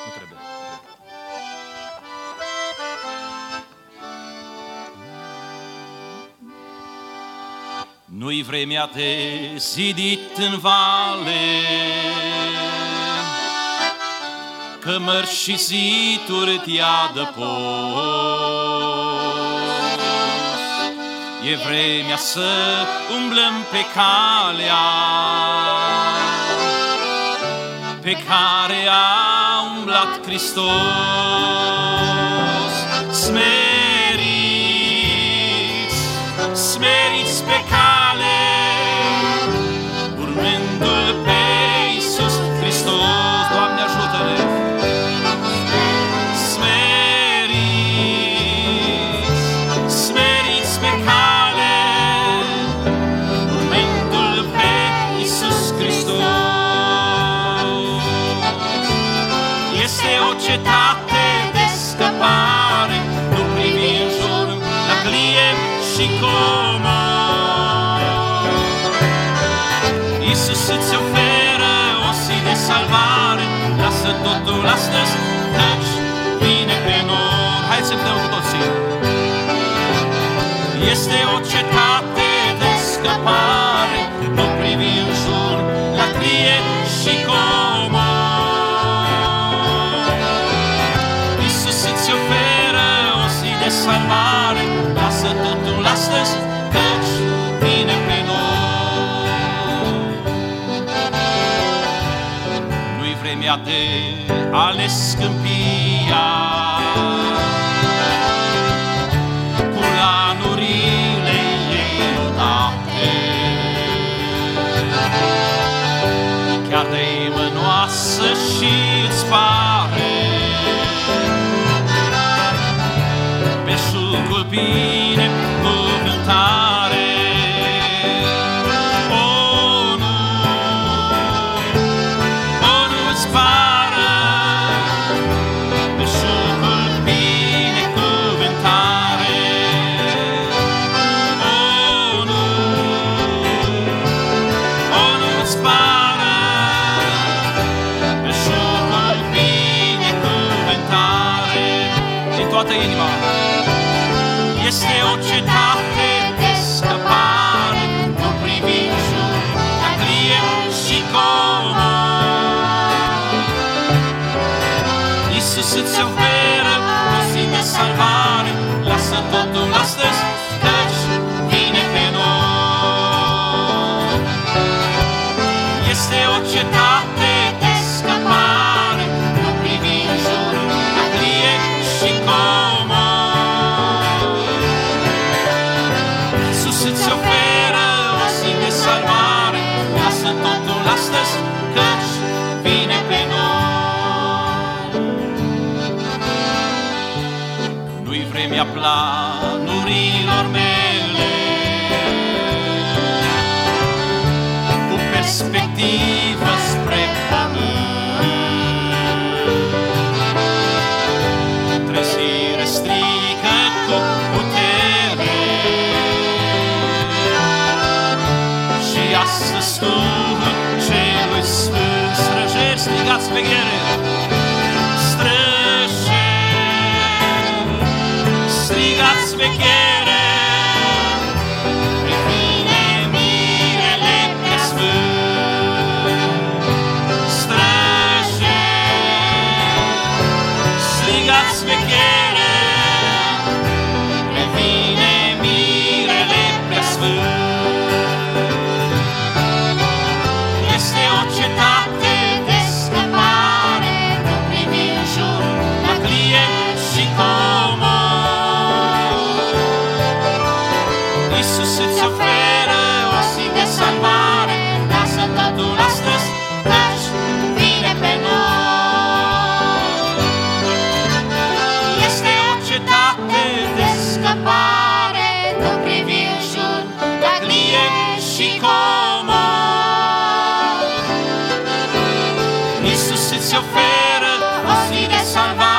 Nu trebuie. Nu-i vremea de zidit în vale, că mărți și ziduri te adăpost. E vremea să umblăm pe calea pe care a umblat Hristos. Smeriți, smeriți pe cale, urmându-L pe Iisus Hristos. Doamne, ajută-ne! Smeriți, smeriți pe cale, urmându-L pe Iisus Hristos. Este o cetate de scăpare, nu privi în jur la clie și comor. Iisus îți oferă o zi de salvare, lasă totul astăzi, căci vine pe noi. Hai să cântăm cu toții. Este o cetate de scăpare, nu privi în jur la clie și comor. Iisus îți oferă o zi de salvare, lasă totul astăzi, căci vine pe noi. Nu-i vremea de ales câmpia cu lanurile ei udate, chiar de-i mănoasă și-ți pare belșugul bine cuvântare. O, nu-ți pară belșugul bine cuvântare. O, nu-ți pară belșugul bine cuvântare. Din toată inima. Este o cetate de scăpare, nu privi în jur la clie și comor. Iisus îți oferă o zi de salvare, lasă totul astăzi, căci vine pe noi. Este o cetate de scăpare, nu privi în jur la clie și comor. Îți oferă o zi de salvare, lasă totul astăzi, căci vine pe noi. Nu-i vremea planurilor mele, cu perspectivă spre pământ. Trezire strică cu putere, astăzi Duhul Celui Sfânt străjești, strigați veghere, străjești, strigați veghere, previne mirele preasfânt. Străjești, strigați veghere, previne mirele preasfânt. Este o cetate de scăpare, nu privi în jur la clie și comor. Iisus îți oferă o zi de salvare, lasă totul astăzi, căci vine pe noi. Este o cetate de scăpare, nu privi în jur la clie și comor. Iisus îți oferă o zi de salvare,